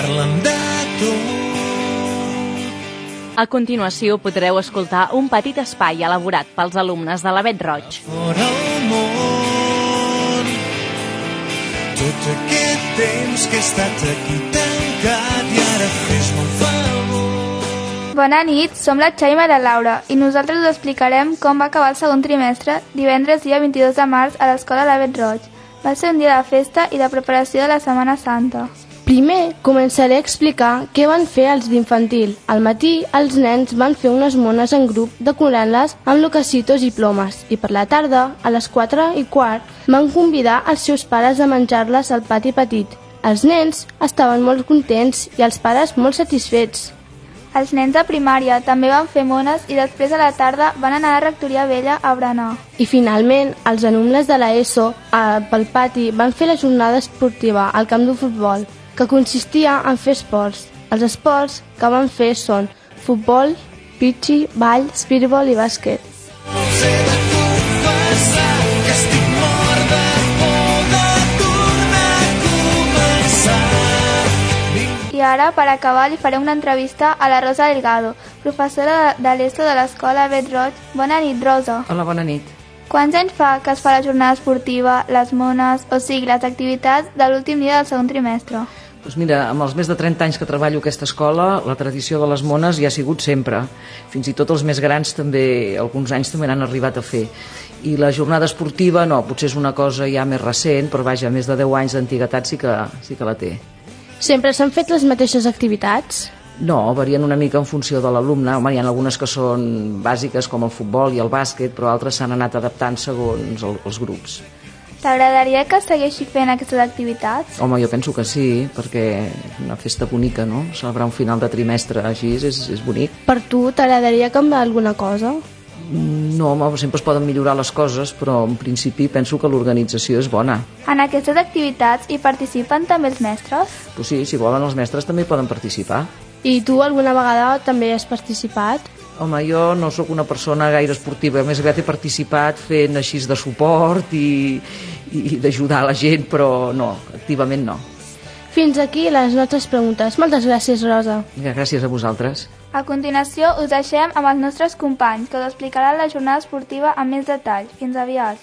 Parla'm de tot. A continuació podreu escoltar un petit espai elaborat pels alumnes de l'Avet Roig. Fora el món, tot aquest temps que he estat aquí tancat i ara fes-me un favor. Bona nit, som la Xaima i la Laura i nosaltres us explicarem com va acabar el segon trimestre divendres dia 22 de març a l'escola l'Avet Roig. Va ser un dia de festa i de preparació de la Setmana Santa. Primer començaré a explicar què van fer els d'infantil. Al matí, els nens van fer unes mones en grup decorant-les amb locasitos i plomes i per la tarda, a les 4:15, van convidar els seus pares a menjar-les al pati petit. Els nens estaven molt contents i els pares molt satisfets. Els nens de primària també van fer mones i després a la tarda van anar a la rectoria vella a berenar. I finalment, els alumnes de l'ESO pel pati van fer la jornada esportiva al camp de futbol, que consistia en fer esports. Els esports que van fer són futbol, pitxi, ball, speedball i bàsquet. Els he de confessar que estic mort de por de tornar a començar. I ara, per acabar, li faré una entrevista a la Rosa Delgado, professora de l'ESO de l'escola Avet Roig. Bona nit, Rosa. Hola, bona nit. Quants anys fa que es fa la jornada esportiva, les mones, o sigui, les activitats de l'últim dia del segon trimestre? Doncs mira, amb els més de 30 anys que treballo a aquesta escola, la tradició de les mones hi ha sigut sempre. Fins i tot els més grans també, alguns anys també n'han arribat a fer. I la jornada esportiva, no, potser és una cosa ja més recent, però vaja, més de 10 anys d'antiguitat sí que la té. Sempre s'han fet les mateixes activitats? No, varien una mica en funció de l'alumne. Home, hi ha algunes que són bàsiques com el futbol i el bàsquet, però altres s'han anat adaptant segons els grups. T'agradaria que segueixi fent aquestes activitats? Home, jo penso que sí, perquè és una festa bonica, no? Celebrar un final de trimestre així és bonic. Per tu t'agradaria canviar alguna cosa? No, home, sempre es poden millorar les coses, però en principi penso que l'organització és bona. En aquestes activitats hi participen també els mestres? Pues sí, si volen els mestres també poden participar. I tu alguna vegada també has participat? Home, jo no sóc una persona gaire esportiva, més aviat he participat fent així de suport i d'ajudar la gent, però no, activament no. Fins aquí les nostres preguntes. Moltes gràcies, Rosa. Gràcies a vosaltres. A continuació us deixem amb els nostres companys, que us explicaran la jornada esportiva amb més detall. Fins aviat.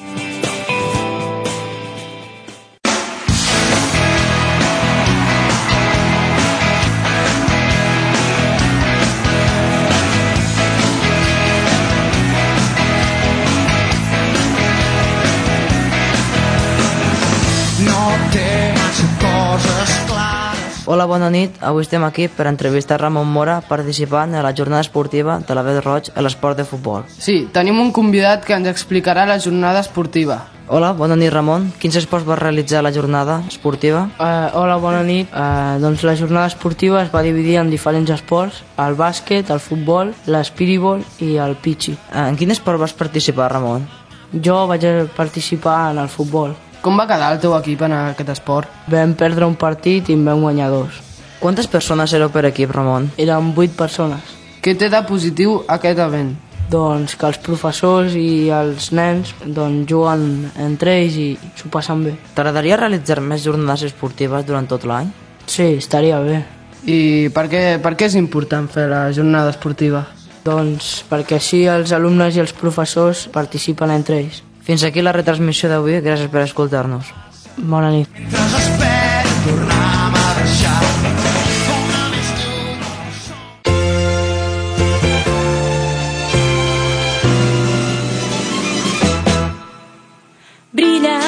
Hola, bona nit. Avui estem aquí per entrevistar Ramon Mora, participant a la jornada esportiva de l'Avet Roig a l'esport de futbol. Sí, tenim un convidat que ens explicarà la jornada esportiva. Hola, bona nit, Ramon. Quins esports va realitzar la jornada esportiva? Hola, bona nit. Doncs la jornada esportiva es va dividir en diferents esports: el bàsquet, el futbol, l'espiribol i el pitxi. En quin esport vas participar, Ramon? Jo vaig participar en el futbol. Com va quedar el teu equip en aquest esport? Vam perdre un partit i en vam guanyar 2. Quantes persones éreu per equip, Ramon? Érem 8 persones. Què té de positiu aquest event? Doncs que els professors i els nens juguen entre ells i s'ho passen bé. T'agradaria realitzar més jornades esportives durant tot l'any? Sí, estaria bé. I per què és important fer la jornada esportiva? Doncs perquè així els alumnes i els professors participen entre ells. Fins aquí la retransmissió d'avui, gràcies per escoltar-nos. Bona nit. Desespero tornar a marxar. Brilla,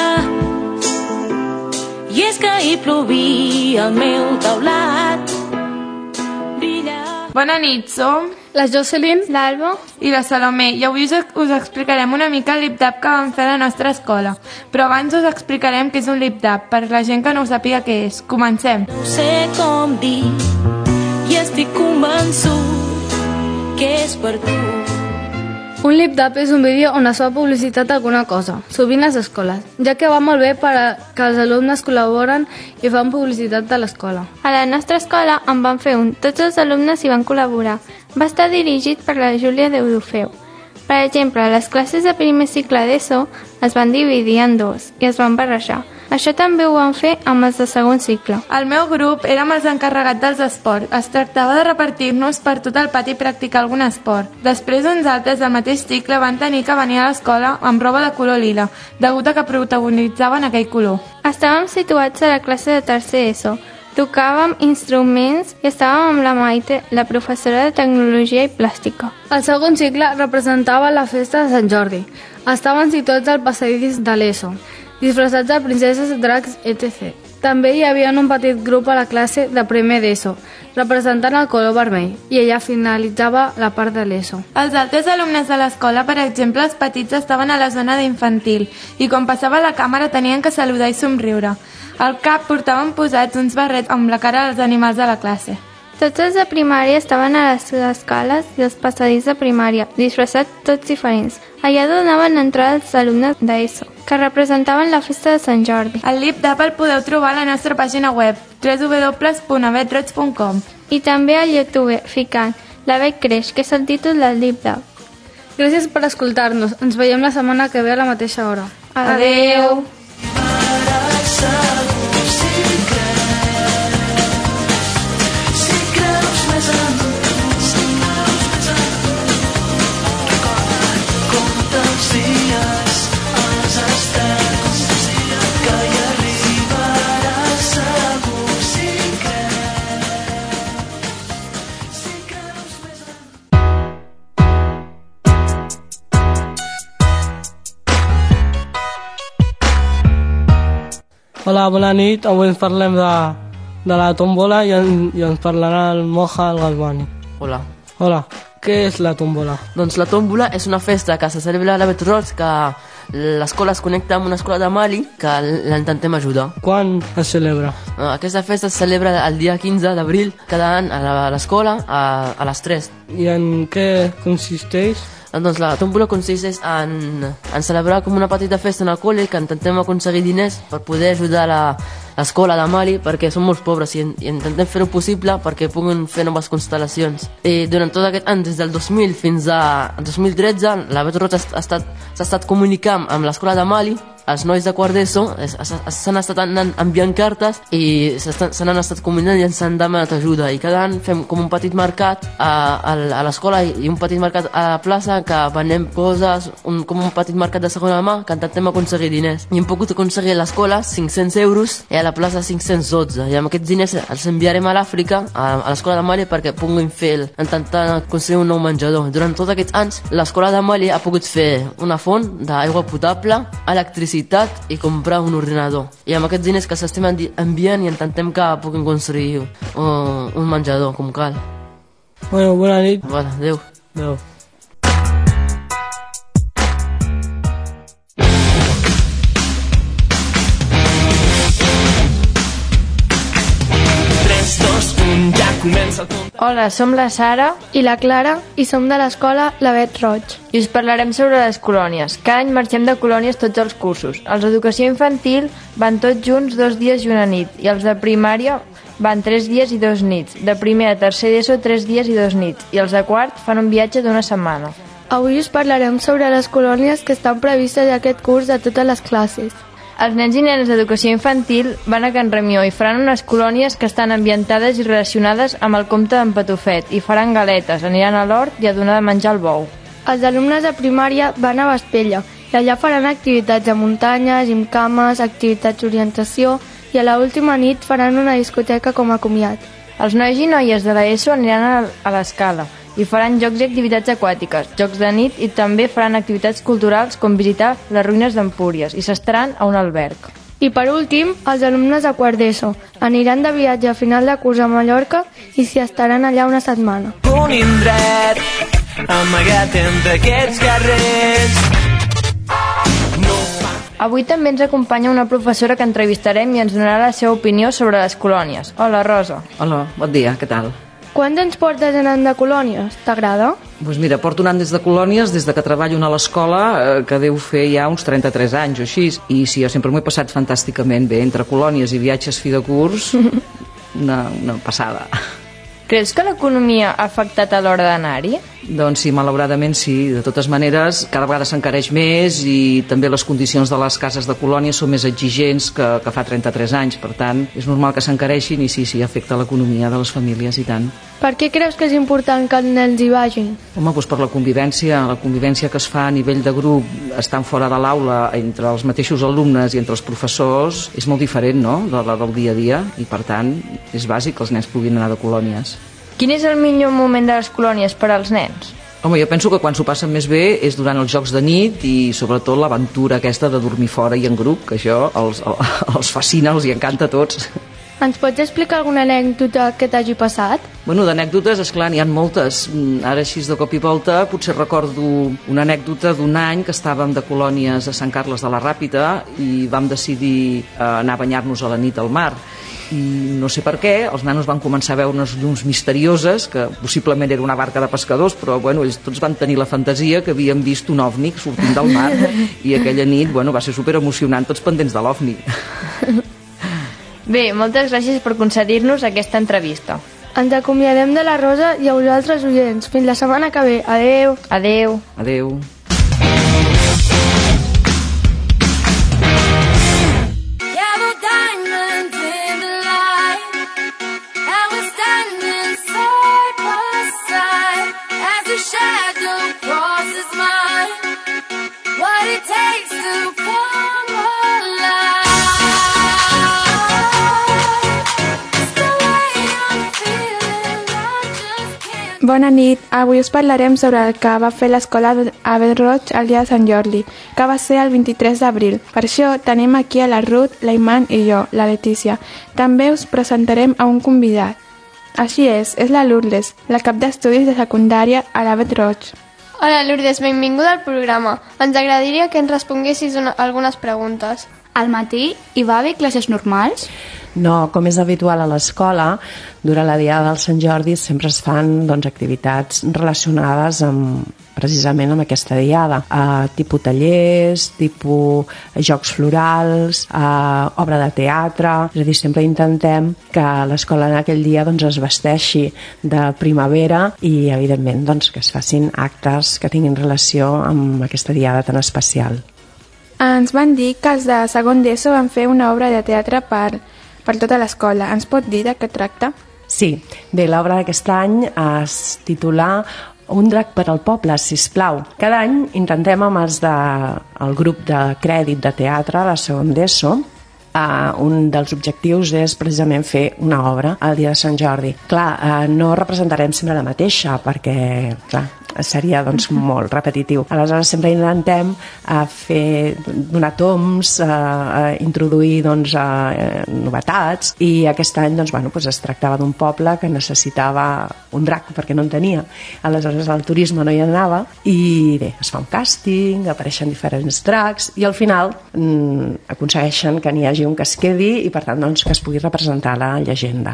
i és que hi plovia al meu teulat. Brilla. Bona nit, som La Jocelyn, l'Alba i la Salomé, i avui us explicarem una mica el lip-dab que vam fer a la nostra escola. Però abans us explicarem què és un lip-dab, per la gent que no ho sàpiga què és. Comencem. No sé com dir, i estic convençut que és per tu. Un lip-dab és un vídeo on es fa publicitat d'alguna cosa, sovint les escoles, ja que va molt bé que els alumnes col·laboren i fan publicitat de l'escola. A la nostra escola en van fer un. Tots els alumnes hi van col·laborar. Va estar dirigit per la Júlia Deudofeu. Per exemple, les classes de primer cicle d'ESO es van dividir en 2 i es van barrejar. Això també ho van fer amb els de segon cicle. El meu grup érem els encarregats dels esports. Es tractava de repartir-nos per tot el pati i practicar algun esport. Després uns altres del mateix cicle van tenir que venir a l'escola amb roba de color lila, degut a que protagonitzaven aquell color. Estàvem situats a la classe de tercer ESO. Tocàvem instruments i estàvem amb la Maite, la professora de Tecnologia i Plàstica. El segon cicle representava la festa de Sant Jordi. Estaven situats al passadís de l'ESO, disfressats de princeses, dracs, etc. També hi havia un petit grup a la classe de primer d'ESO, representant el color vermell, i allà finalitzava la part de l'ESO. Els altres alumnes de l'escola, per exemple, els petits estaven a la zona d'infantil i quan passava la càmera tenien que saludar i somriure. Al cap portaven posats uns barrets amb la cara dels animals de la classe. Tots els de primària estaven a les escales i els passadís de primària, disfressats tots diferents. Allà donaven entrada als alumnes d'ESO, que representaven la festa de Sant Jordi. El LibDAP el podeu trobar a la nostra pàgina web, www.avetroig.com. I també a YouTube, ficant La Vet Creix, que és el títol del LibDAP. Gràcies per escoltar-nos. Ens veiem la setmana que ve a la mateixa hora. Adeu! Hola, bona nit. Avui ens parlem de la tómbola i ens parlarà el Moja el Galvani. Hola. Hola. Què és la tómbola? Doncs la tómbola és una festa que se celebra a l'Avet Roig, que l'escola es connecta amb una escola de Mali que l'intentem ajudar. Quan es celebra? Aquesta festa es celebra el dia 15 d'abril cada any a l'escola a les 3. I en què consisteix? Doncs la tómbola consisteix en celebrar com una petita festa en el col·le, que intentem aconseguir diners per poder ajudar l'escola de Mali, perquè som molt pobres i intentem fer-ho possible perquè puguin fer noves constel·lacions. I durant tot aquest any, des del 2000 fins a 2013, l'Avet Roig s'ha estat comunicant amb l'escola de Mali. Els nois de quart d'ESO s'han estat enviant cartes i se n'han estat comunicant i ens han demanat ajuda. I cada any fem com un petit mercat a l'escola i un petit mercat a la plaça que venem coses, com un petit mercat de segona mà que intentem aconseguir diners. I hem pogut aconseguir a l'escola 500 euros i a la plaça 512. I amb aquests diners els enviarem a l'Àfrica, a l'escola de Mali, perquè puguin intentar aconseguir un nou menjador. Durant tots aquests anys, l'escola de Mali ha pogut fer una font d'aigua potable, electricitat i comprar un ordinador. I amb aquests diners que s'estem enviant i intentem que puguin construir un menjador com cal. Bueno, bona nit. Bueno, adéu. Adéu. Hola, som la Sara i la Clara i som de l'escola l'Avet Roig. I us parlarem sobre les colònies. Cada any marxem de colònies tots els cursos. Els d'educació infantil van tots junts 2 dies i una nit i els de primària van 3 dies i 2 nits. De primer a tercer d'ESO 3 dies i 2 nits i els de quart fan un viatge d'1 setmana. Avui us parlarem sobre les colònies que estan previstes aquest curs a totes les classes. Els nens i nenes d'educació infantil van a Can Remió i faran unes colònies que estan ambientades i relacionades amb el conte d'en Patufet i faran galetes, aniran a l'hort i a donar de menjar al bou. Els alumnes de primària van a Vespella i allà faran activitats a muntanya, gimcames, activitats d'orientació i a l'última nit faran una discoteca com a comiat. Els nois i noies de l'ESO aniran a l'escala i faran jocs i activitats aquàtiques, jocs de nit i també faran activitats culturals com visitar les ruïnes d'Empúries i s'estaran a un alberg. I per últim, els alumnes de quart d'ESO aniran de viatge a final de curs a Mallorca i s'hi estaran allà una setmana. Un indret amagat entre aquests carrers. Avui també ens acompanya una professora que entrevistarem i ens donarà la seva opinió sobre les colònies. Hola, Rosa. Hola, bon dia, què tal? Quant temps portes anant de colònies? T'agrada? Doncs mira, porto anant des de colònies des de que treballo a l'escola, que deu fer ja uns 33 anys o així. I sí, jo sempre m'ho he passat fantàsticament bé, entre colònies i viatges fi de curs, una passada. Creus que l'economia ha afectat a l'hora d'anar-hi? Doncs sí, malauradament sí. De totes maneres, cada vegada s'encareix més i també les condicions de les cases de colònia són més exigents que fa 33 anys. Per tant, és normal que s'encareixin i sí, afecta l'economia de les famílies i tant. Per què creus que és important que els nens hi vagin? Home, doncs per la convivència que es fa a nivell de grup, estant fora de l'aula entre els mateixos alumnes i entre els professors, és molt diferent, no?, de la del dia a dia, i per tant és bàsic que els nens puguin anar de colònies. Quin és el millor moment de les colònies per als nens? Home, jo penso que quan s'ho passen més bé és durant els jocs de nit i sobretot l'aventura aquesta de dormir fora i en grup, que això els fascina, els hi encanta a tots. Ens pots explicar alguna anècdota que t'hagi passat? Bueno, d'anècdotes, esclar, n'hi ha moltes. Ara, així de cop i volta, potser recordo una anècdota d'un any que estàvem de colònies a Sant Carles de la Ràpita i vam decidir anar a banyar-nos a la nit al mar. I no sé per què, els nanos van començar a veure unes llums misterioses, que possiblement era una barca de pescadors, però bueno, ells tots van tenir la fantasia que havien vist un ovni sortint del mar i aquella nit va ser superemocionant, tots pendents de l'ovni. Bé, moltes gràcies per concedir-nos aquesta entrevista. Ens acomiadem de la Rosa i a vosaltres, oients. Fins la setmana que ve. Adeu. Adeu. Adeu. Bona nit, avui us parlarem sobre el que va fer l'escola Avet Roig el dia de Sant Jordi, que va ser el 23 d'abril. Per això tenim aquí a la Ruth, la Iman i jo, la Letícia. També us presentarem a un convidat. Així és la Lourdes, la cap d'estudis de secundària a l'Avet Roig. Hola Lourdes, benvinguda al programa. Ens agradaria que ens responguessis algunes preguntes. Al matí hi va haver classes normals? No, com és habitual a l'escola, durant la Diada del Sant Jordi sempre es fan activitats relacionades precisament amb aquesta diada. Tipus tallers, tipus jocs florals, obra de teatre. És a dir, sempre intentem que l'escola en aquell dia es vesteixi de primavera i, evidentment, que es facin actes que tinguin relació amb aquesta diada tan especial. Ens van dir que els de segon d'ESO van fer una obra de teatre per tota l'escola. Ens pot dir de què tracta? Sí, bé, l'obra d'aquest any es titula Un drac per al poble, sisplau. Cada any intentem amb el grup de crèdit de teatre de segon d'ESO, un dels objectius és precisament fer una obra el dia de Sant Jordi. Clar, no representarem sempre la mateixa perquè, clar, seria molt repetitiu. Aleshores sempre intentem donar toms, introduir novetats, i aquest any es tractava d'un poble que necessitava un drac perquè no en tenia. Aleshores el turisme no hi anava i bé, es fa un càsting, apareixen diferents dracs i al final aconsegueixen que n'hi hagi un que es quedi i per tant que es pugui representar la llegenda.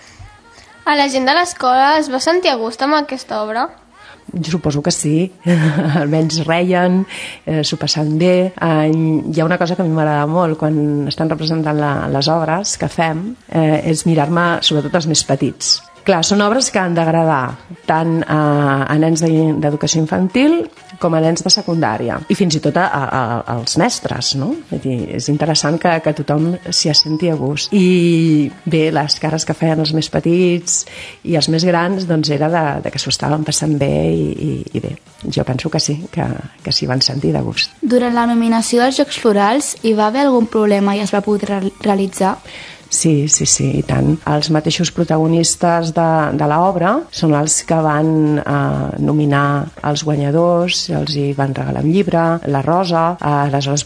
A la gent de l'escola es va sentir a gust amb aquesta obra? Jo suposo que sí, almenys reien, s'ho passen bé. Hi ha una cosa que a mi m'agrada molt quan estan representant les obres que fem, és mirar-me sobretot els més petits. Clar, són obres que han d'agradar tant a nens d'educació infantil com a nens de secundària i fins i tot als mestres, no? És interessant que tothom s'hi senti a gust. I bé, les cares que feien els més petits i els més grans era de que s'ho estaven passant bé i bé, jo penso que sí, que s'hi van sentir de gust. Durant la nominació dels Jocs Florals hi va haver algun problema i es va poder realitzar? Sí, i tant. Els mateixos protagonistes de l'obra són els que van nominar els guanyadors, els hi van regalar un llibre, la rosa. Aleshores,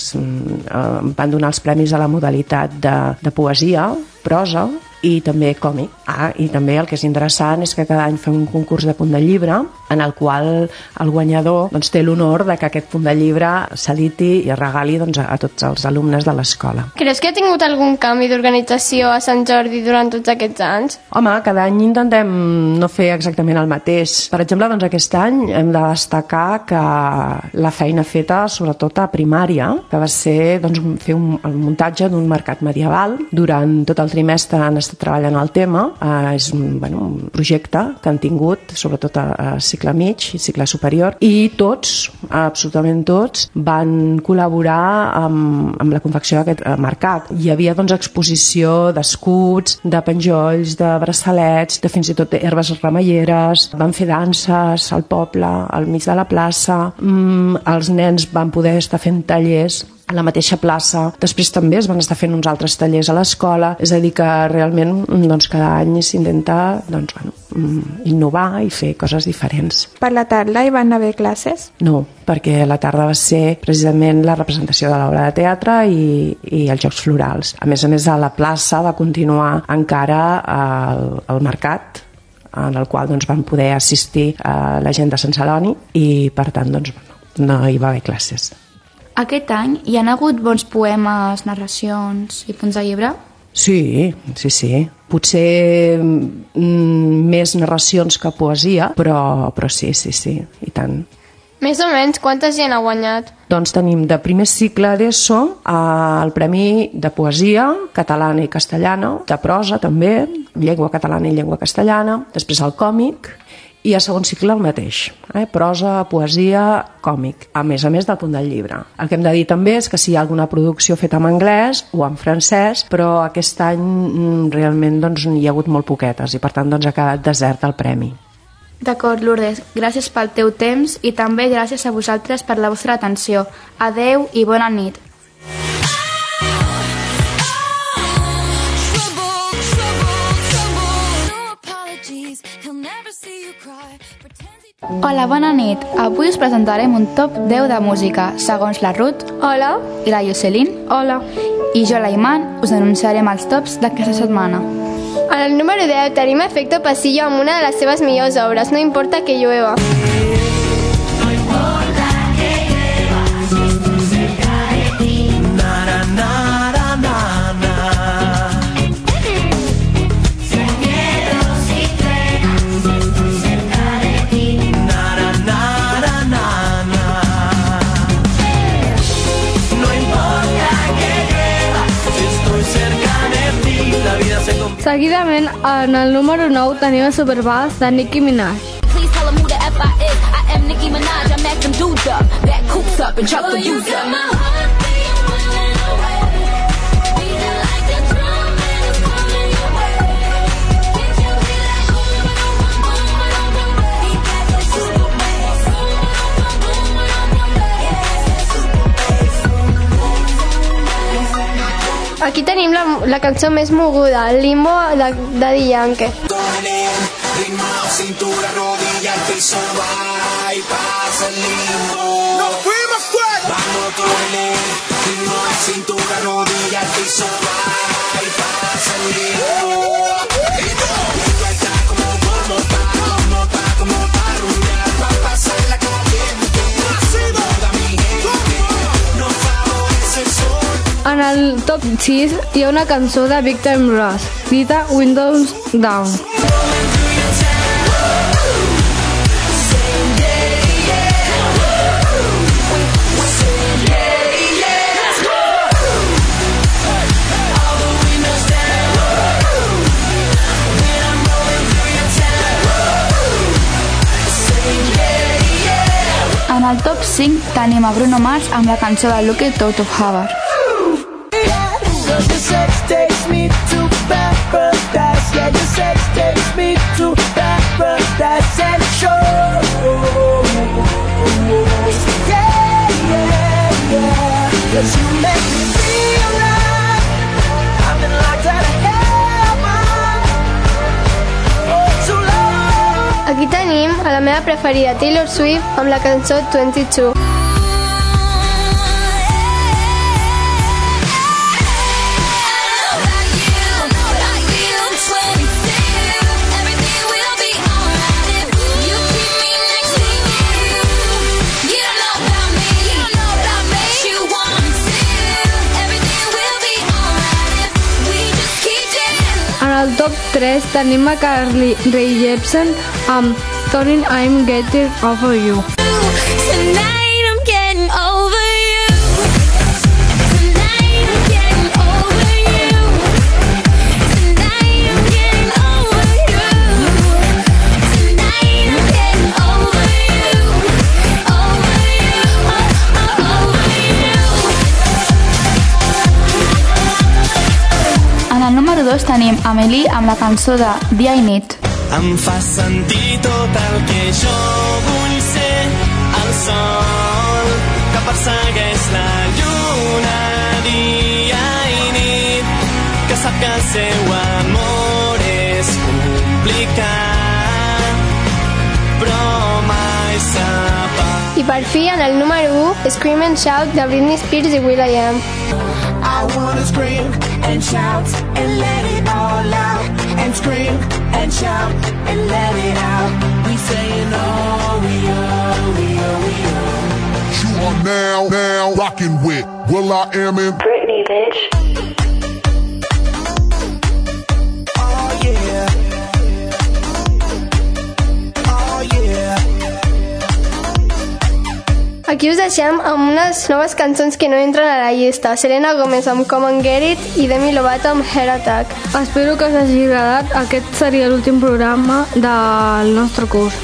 van donar els premis a la modalitat de poesia, prosa i també còmic. I també el que és interessant és que cada any fem un concurs de punt de llibre en el qual el guanyador té l'honor que aquest punt de llibre s'editi i es regali a tots els alumnes de l'escola. Creus que ha tingut algun canvi d'organització a Sant Jordi durant tots aquests anys? Home, cada any intentem no fer exactament el mateix. Per exemple, aquest any hem de destacar que la feina feta sobretot a primària, que va ser fer el muntatge d'un mercat medieval. Durant tot el trimestre han estat treballant el tema. És un projecte que han tingut sobretot a cicle cicle mig i cicle superior, i tots, absolutament tots, van col·laborar amb la confecció d'aquest mercat. Hi havia doncs exposició d'escuts, de penjolls, de braçalets, de fins i tot herbes remeieres, van fer danses al poble, al mig de la plaça, els nens van poder estar fent tallers a la mateixa plaça. Després també es van estar fent uns altres tallers a l'escola, és a dir que realment doncs, cada any s'intenta doncs, innovar i fer coses diferents. Per la tarda hi van haver classes? No, perquè la tarda va ser precisament la representació de l'obra de teatre i els Jocs Florals. A més, a la plaça va continuar encara el mercat, en el qual doncs, van poder assistir a la gent de Sant Celoni i per tant doncs, no hi va haver classes. Aquest any hi ha hagut bons poemes, narracions i punts de llibre? Sí. Potser més narracions que poesia, però sí, i tant. Més o menys, quanta gent ha guanyat? Doncs tenim de primer cicle d'ESO el premi de poesia catalana i castellana, de prosa també, llengua catalana i llengua castellana, després el còmic, i a segon cicle el mateix, prosa, poesia, còmic, a més del punt del llibre. El que hem de dir també és que si hi ha alguna producció feta en anglès o en francès, però aquest any realment doncs, hi ha hagut molt poquetes i per tant doncs, ha quedat desert el premi. D'acord, Lourdes, gràcies pel teu temps i també gràcies a vosaltres per la vostra atenció. Adeu i bona nit. Hola, bona nit. Avui us presentarem un top 10 de música, segons la Ruth. Hola. I la Jocelyn. Hola. I jo, la Iman, us anunciarem els tops d'aquesta setmana. En el número 10 tenim Efecto Pasillo amb una de les seves millors obres, No importa que llueva. Seguidament, en el número 9 tenim el Superbass de Nicki Minaj. Please tell them who the F I is. I am Nicki Minaj. I mack them dudes up, back coops up and chuck the views up. Aquí tenim la cançó més moguda, Limbo de Daddy Yankee. Ritmo, cintura, rodilla, el piso va y pasa el limbo. ¡Nos fuimos fuera! Vamos con él. Ritmo, cintura, rodilla, el piso va y pasa el limbo. Y todo el mundo está como pa' rumbear, pa' pasar la caliente. Toda mi gente nos favorece el sol. En el top 6 hi ha una cançó de Big Time Rush, dita Windows Down. En el top 5 tenim a Bruno Mars amb la cançó de Look It Out of Havard. Aquí tenim a la meva preferida, Taylor Swift, amb la cançó 22. En el top 3 tenim a Carly Rae Jepsen amb Tonight I'm Getting Over You. Tonight I'm getting over you. Tonight I'm getting over you. Tonight I'm getting over you. Tonight I'm getting over tenim Amélie amb la cançó de Dia i Nit. Em fa sentir tot el que jo vull ser, el sol que persegueix la lluna dia i nit, que sap que el seu amor és complicat, però mai s'apaga. I per fi, en el número 1, Scream and Shout de Britney Spears i will.i.am. I wanna scream and shout and let it all out, and scream and shout and let it out. We saying oh, we are, we are, we are. You are now rocking with will.i.am and Britney, bitch. Oh yeah. Oh yeah. Aquí us deixem amb unes noves cançons que no entren a la llista. Selena Gomez amb Come and Get It i Demi Lovato amb Heart Attack. Espero que us hagi agradat. Aquest seria l'últim programa del nostre curs.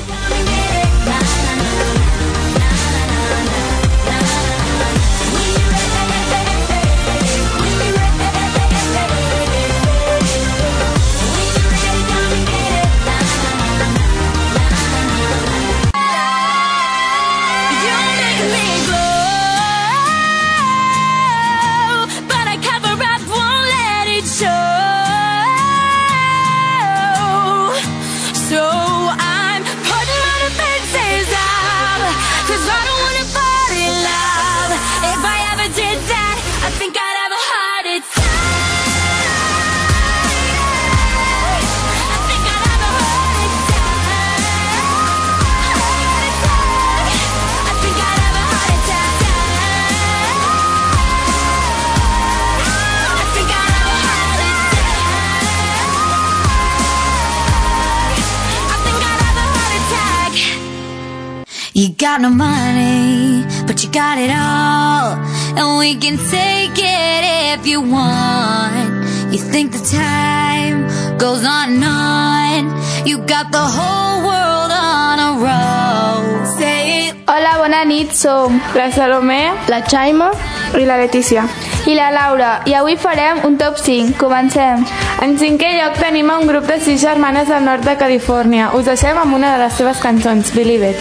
You got no money, but you got it all, and we can take it if you want. You think the time goes on and on, you got the whole world on a roll. Say it. Hola, bona nit, som la Salomé, la Chaima i la Letícia i la Laura, i avui farem un top 5. Comencem. En 5è lloc tenim un grup de 6 germanes del nord de Califòrnia. Us deixem amb una de les seves cançons, Believe It.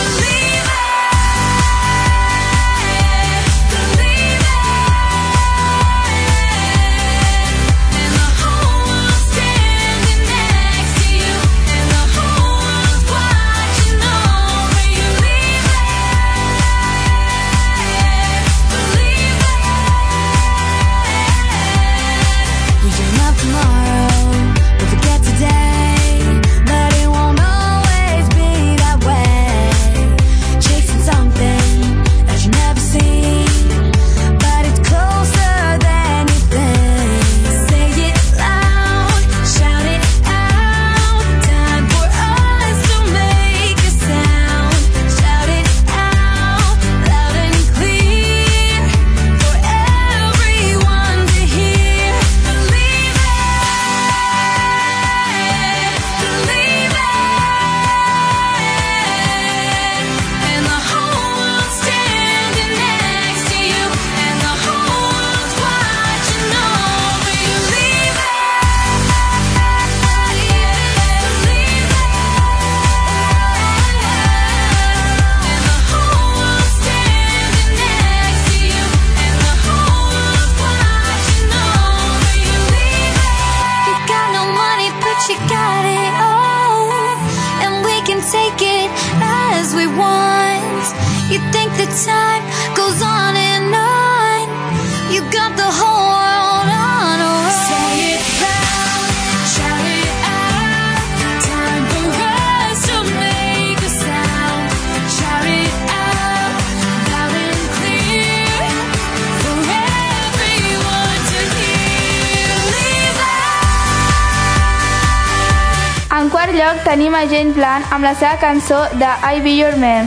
En quart lloc tenim a James Blunt amb la seva cançó de I Be Your Man.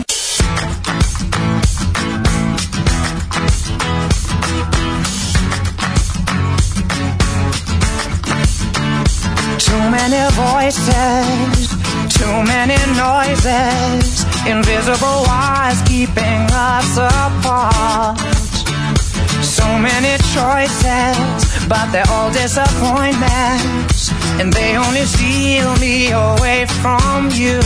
Too many voices, too many noises, invisible wires keeping us apart. So many choices, but they're all disappointments, and they only steal me away from you.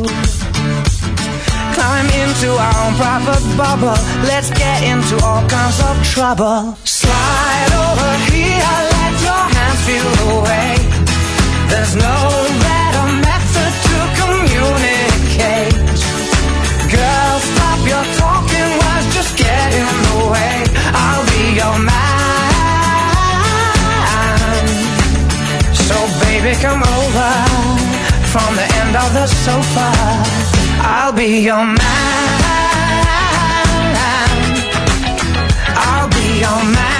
Climb into our own private bubble, let's get into all kinds of trouble. Slide over here, let your hands feel the way. There's no better method to communicate. Girl, stop your talking words, just get in the way. I'll be your man. So baby, come over from the end of the sofa. I'll be your man. I'll be your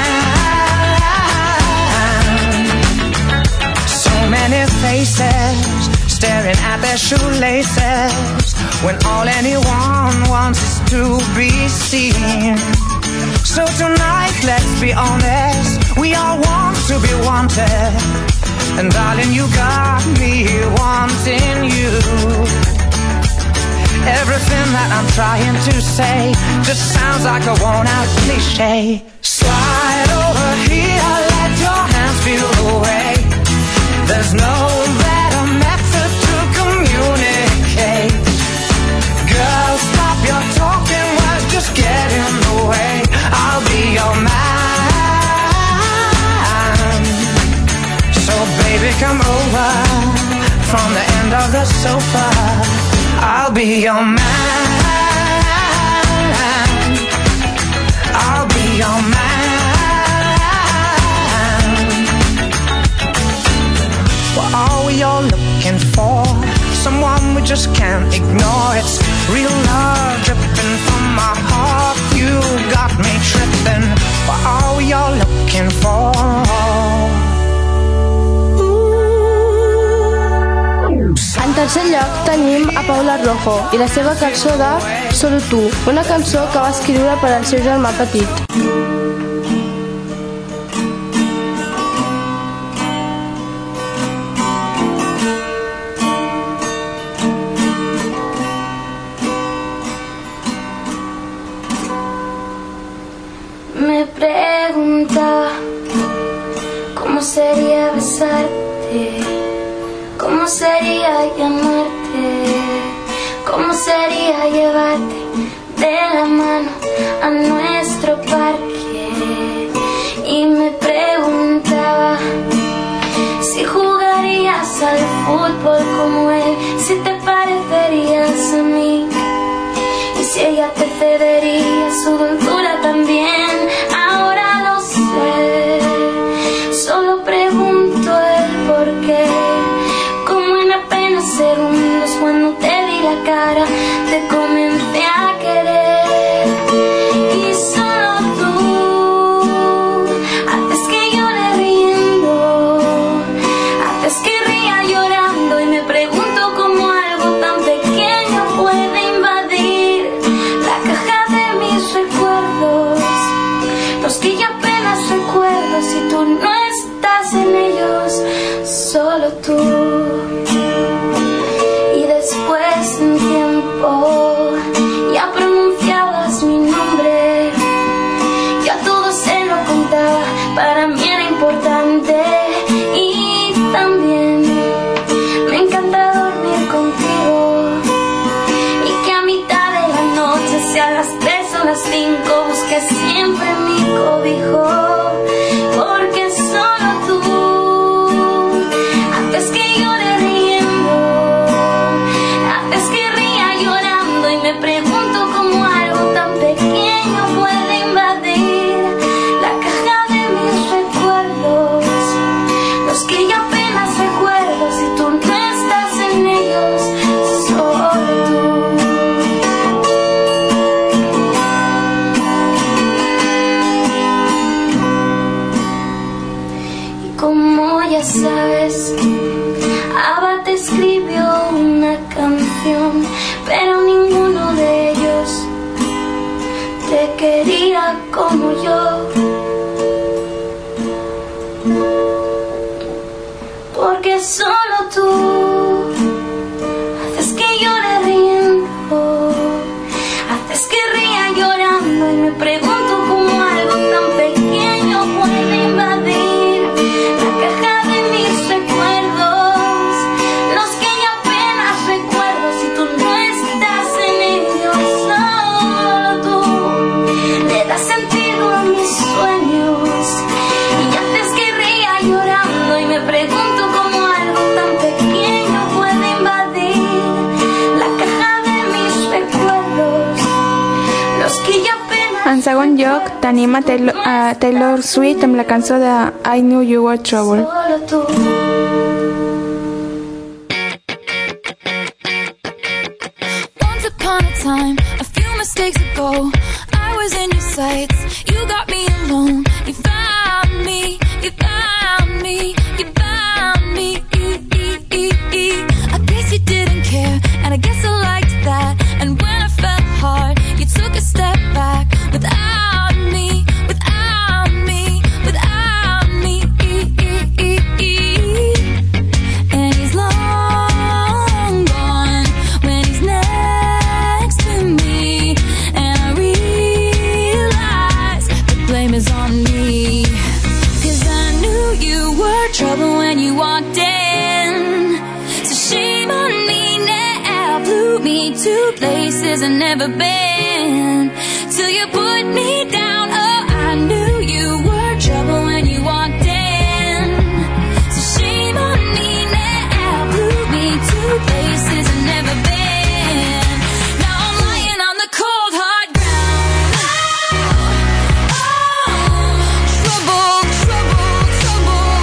man. So many faces staring at their shoelaces, when all anyone wants is to be seen. So tonight, let's be honest, we all want to be wanted. And darling, you got me wanting you. Everything that I'm trying to say just sounds like a worn-out cliche. Slide over here, let your hands feel the way. There's no better method to communicate. Girl, stop your talking words, just get in the way. I'll be your man. So baby, come over from the end of the sofa. I'll be your man. I'll be your man. What are we all looking for? Someone we just can't ignore. It's real love dripping from my heart. You got me tripping. What are we all looking for? En tercer lloc tenim a Paula Rojo i la seva cançó de Solo tu, una cançó que va escriure per al seu germà petit. Me preguntaba cómo sería besarte, cómo sería llamarte, cómo sería llevarte de la mano a nuestro parque. Y me preguntaba si jugarías al fútbol como él, si te parecerías a mí, y si ella te cedería su dulzura también. Ahora lo sé, solo pregunto el por qué. Segundos cuando te vi la cara, te comencé a querer. Y solo tú haces que llore riendo, haces que ría llorando. Y me pregunto cómo algo tan pequeño puede invadir la caja de mis recuerdos, los que ya apenas recuerdo si tú no estás en ellos. Solo tú. Después de un tiempo ya pronunciabas mi nombre, ya todo se lo contaba, para mí era importante. Y también me encanta dormir contigo, y que a mitad de la noche, sea las 3 o las 5, busques siempre mi cobijo, porque solo tú haces que llore riendo, me pregunto cómo algo tan pequeño puede invadir la caja de mis recuerdos, los que ya apenas recuerdo si tú no estás en ellos. Solo tú. Y como ya sabes, Abba te escribió una canción, pero ninguno de ellos te quería como yo, porque solo tú haces que llore riendo, haces que ría llorando. Y me pregunto cómo algo tan pequeño puede invadir segon lloc tenim a Taylor Swift amb la cançó de I Knew You Were Trouble. Once upon a time, a few mistakes ago, I was in your sights. You got me alone. You found me. You found me. You found me. I guess you didn't care, and I guess I liked that. And when I fell hard, you took a step back without me, without me, without me. And he's long gone when he's next to me, and I realize the blame is on me. 'Cause I knew you were trouble when you walked in, so shame on me now. Blew me to places I've never been, till you put me down. Oh, I knew you were trouble when you walked in, so shame on me now. Blew me to places I've never been. Now I'm lying on the cold hard ground. Trouble, trouble, trouble.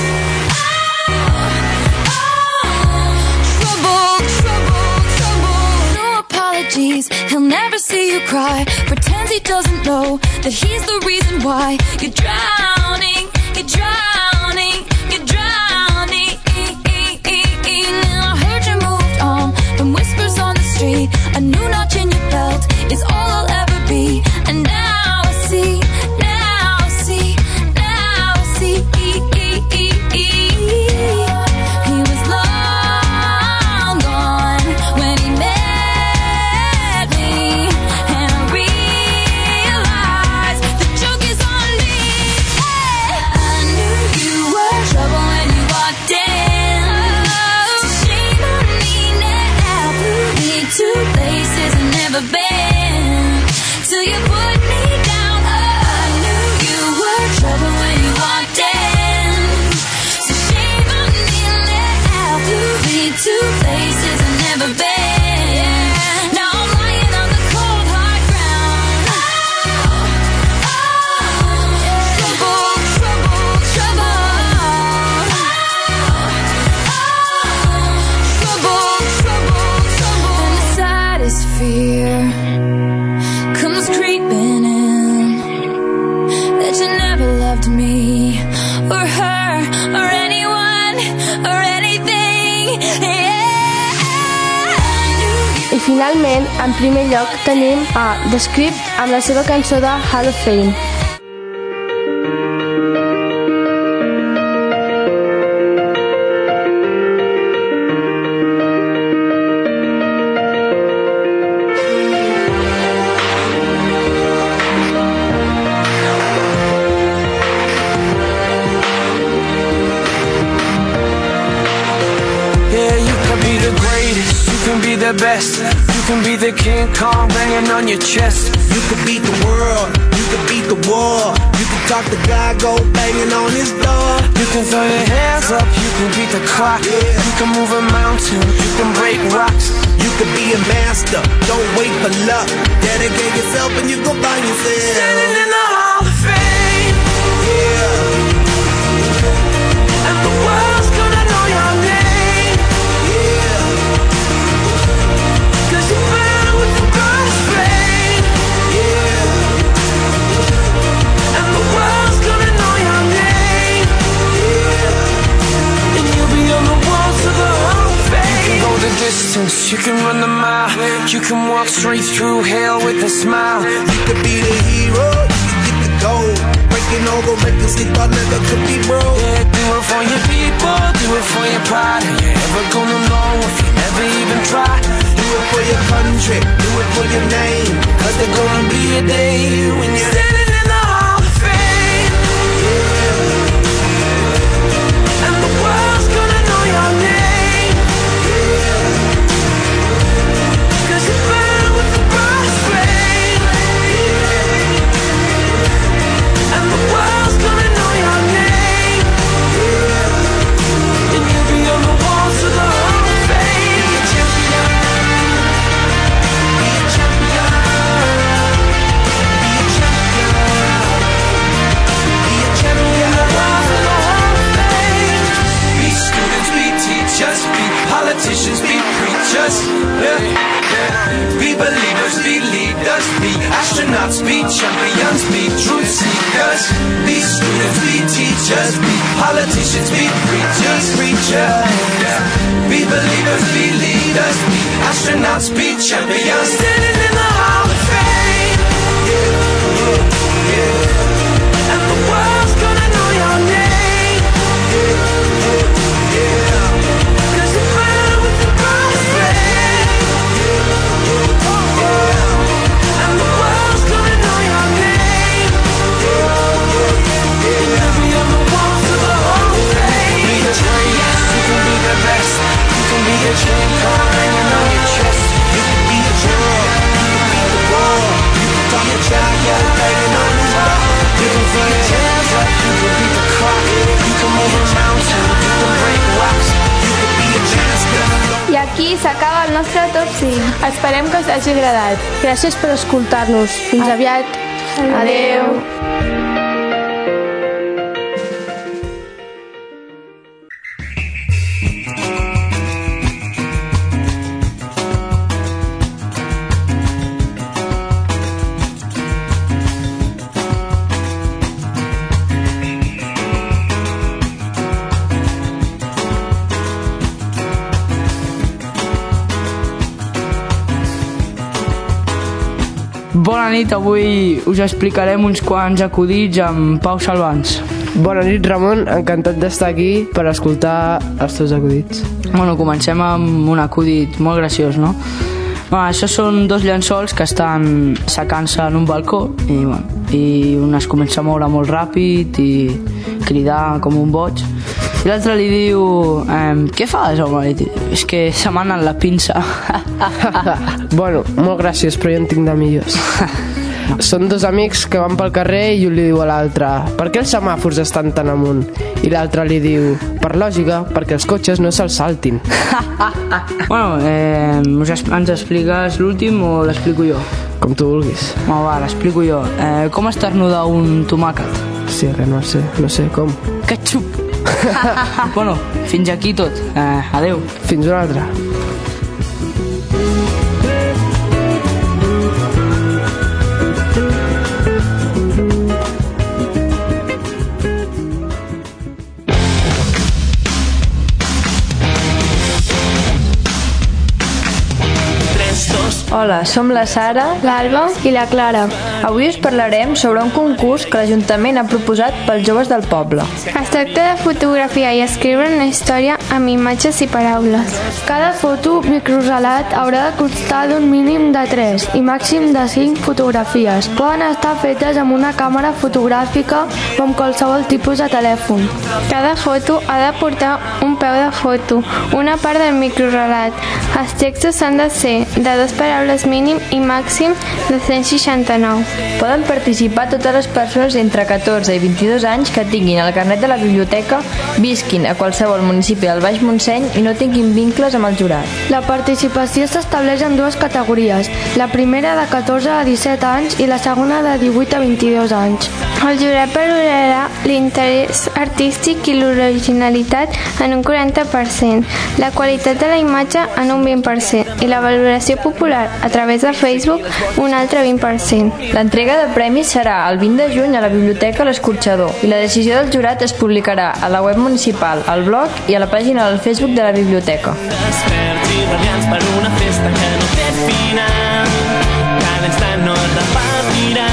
Trouble, trouble, trouble. No apologies, he'll never see you cry. Pretends he doesn't know that he's the reason why you're drowning, you're drowning, you're drowning. Now I heard you moved on from whispers on the street. A new notch in your belt is all I'll ever be. And now I see, now I see, now I see. He was long gone when he met me, and I realized the joke is on me. I knew you were trouble when you walked in, so shame on me now. Blew me to places I've never been, till you put me down. Oh, I knew you were trouble when you walked in, so shame on me now. Blew me to places I've never been. Now I'm lying on the cold hard ground. Trouble, trouble, trouble. Trouble, trouble, trouble. And the saddest fear comes creeping in, that you never loved me or her or anyone or anything. I finalment, en primer lloc, tenim a The Script amb la seva cançó de Hall of Fame. Yeah, you can be the greatest, you can be the best, you can be the King Kong banging on your chest. You could beat the world, you could beat the war. You could talk to God, go banging on his door. You can throw your hands up, you can beat the clock. You can move a mountain, you can break rocks. You could be a master, don't wait for luck. Dedicate yourself and you go find yourself Standing in the Hall of Fame. Yeah. And the world's gonna know your name. Yeah. 'Cause you burn with the brightest flame. Yeah. And the world's gonna know your name. Yeah. And you'll be on the walls of the Hall of Fame. You can go the distance, you can run the mile. You can walk straight through hell with a smile. You could be the hero, you could get the gold. Breaking all the records they thought never could be broke. Yeah, do it for your people, do it for your pride. Are you ever gonna know if you never even try? Do it for your country, do it for your name. 'Cause there's gonna be a day when you're standing in the Hall of Fame. Yeah. And the world's gonna know your name. Yeah. 'Cause you burn with the brightest flame. Yeah. And the world's gonna know your name. Yeah. And you'll be on the walls of the Hall of Fame. Be a champion. Be a champion. Be a champion. teachers, be politicians, be preachers, be believers, be leaders, be astronauts, be champions, standing in the Hall of Fame. And the world's gonna know your name. Cause you burn with the bright flame. And the world's gonna know your name. Every other walls of the Hall of Fame. Be a train, yes, you can be the best. You can be a train car hanging on your chest. You can be a girl, you can be the wall. You can be a giant banging on the wall. You can be a dancer, you can be the clock. You can move a mountain, you can break rocks. You can be a jazz. I aquí s'acaba el nostre top 5. Esperem que us hagi agradat. Gràcies per escoltar-nos. Fins aviat. Adeu. Bona nit, avui us explicarem uns quants acudits amb Pau Salvans. Bona nit, Ramon, encantat d'estar aquí per escoltar els teus acudits. Bueno, comencem amb un acudit molt graciós, no? Bueno, això són dos llençols que estan secant-se en un balcó i un es comença a moure molt ràpid i cridar com un boig. I l'altre li diu, què fas, home? I diu, és que se m'ha anat la pinça. Bueno, molt graciós, però jo en tinc de millors. Són dos amics que van pel carrer i un li diu a l'altre, per què els semàfors estan tan amunt? I l'altre li diu, per lògica, perquè els cotxes no se'ls saltin. Bueno, ens expliques l'últim o l'explico jo? Com tu vulguis. Va, l'explico jo. Com esternudar un tomàquet? Sí, que no sé com. Ketchup! Bueno, fins aquí tot. Adeu. Fins una altra. Hola, som la Sara, l'Alba i la Clara. Avui us parlarem sobre un concurs que l'Ajuntament ha proposat pels joves del poble. Es tracta de fotografiar i escriure una història amb imatges i paraules. Cada foto microrelat haurà de constar d'un mínim de 3 i màxim de 5 fotografies. Poden estar fetes amb una càmera fotogràfica o amb qualsevol tipus de telèfon. Cada foto ha de portar un peu de foto, una part del microrelat. Els textos han de ser de 2 paraules mínim i màxim de 169. Poden participar totes les persones entre 14 i 22 anys que tinguin el carnet de la biblioteca, visquin a qualsevol municipi del Baix Montseny i no tinguin vincles amb el jurat. La participació s'estableix en 2 categories, la primera de 14 a 17 anys i la segona de 18 a 22 anys. El jurat valorarà l'interès artístic i l'originalitat en un 40%, la qualitat de la imatge en un 20% i la valoració popular a través de Facebook un altre 20%. L'entrega de premis serà el 20 de juny a la Biblioteca L'Escorxador i la decisió del jurat es publicarà a la web municipal, al blog i a la pàgina del Facebook de la biblioteca. Desperts i radiants per una festa que no té final. Cada instant no es repetirà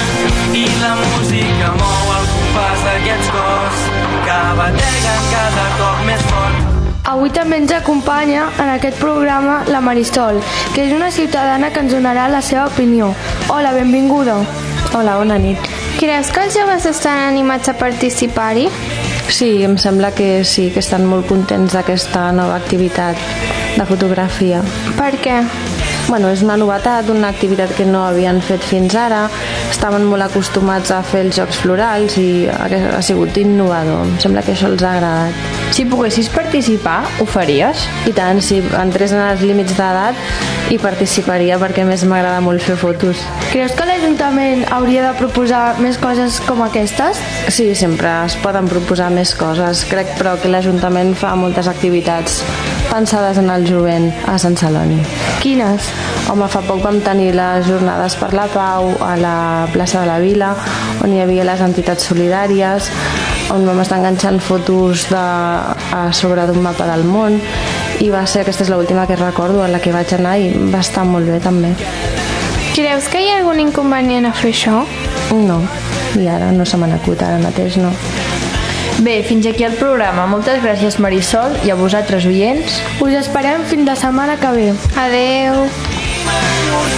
i la música mou el compàs d'aquests cors que bateguen cada cop més fort. Avui també ens acompanya en aquest programa la Marisol, que és una ciutadana que ens donarà la seva opinió. Hola, benvinguda. Hola, bona nit. Creus que els joves estan animats a participar-hi? Sí, em sembla que sí, que estan molt contents d'aquesta nova activitat de fotografia. Per què? Bueno, és una novetat, una activitat que no havien fet fins ara. Estaven molt acostumats a fer els jocs florals i ha sigut innovador. Em sembla que això els ha agradat. Si poguessis participar, ho faries? I tant, si entrés en els límits d'edat hi participaria perquè a més m'agrada molt fer fotos. Creus que l'Ajuntament hauria de proposar més coses com aquestes? Sí, sempre es poden proposar més coses. Crec però que l'Ajuntament fa moltes activitats pensades en el jovent a Sant Celoni. Quines? Home, fa poc vam tenir les jornades per la pau a la la plaça de la Vila, on hi havia les entitats solidàries, on vam estar enganxant fotos a sobre d'un mapa del món, i aquesta és l'última que recordo, a la que vaig anar, i va estar molt bé també. Creus que hi ha algun inconvenient a fer això? No, i ara no se me n'acut, ara mateix no. Bé, fins aquí el programa. Moltes gràcies, Marisol, i a vosaltres, oients. Us esperem fins la setmana que ve. Adeu.